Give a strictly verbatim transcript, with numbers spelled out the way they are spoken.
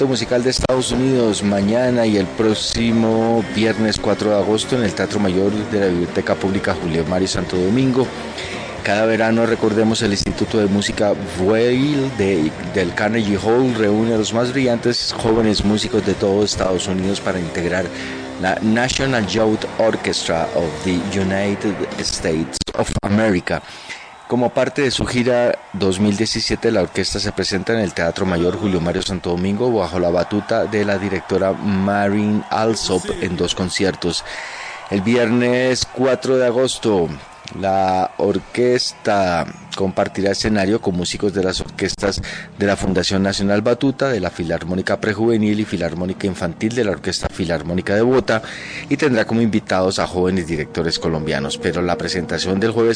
Musical de Estados Unidos mañana y el próximo viernes cuatro de agosto en el Teatro Mayor de la Biblioteca Pública Julio Mario Santo Domingo. Cada verano, recordemos, el Instituto de Música Weil de, del Carnegie Hall reúne a los más brillantes jóvenes músicos de todo Estados Unidos para integrar la National Youth Orchestra of the United States of America. Como parte de su gira dos mil diecisiete, la orquesta se presenta en el Teatro Mayor Julio Mario Santo Domingo bajo la batuta de la directora Marin Alsop en dos conciertos. El viernes cuatro de agosto, la orquesta compartirá escenario con músicos de las orquestas de la Fundación Nacional Batuta, de la Filarmónica Prejuvenil y Filarmónica Infantil de la Orquesta Filarmónica de Bogotá, y tendrá como invitados a jóvenes directores colombianos. Pero la presentación del jueves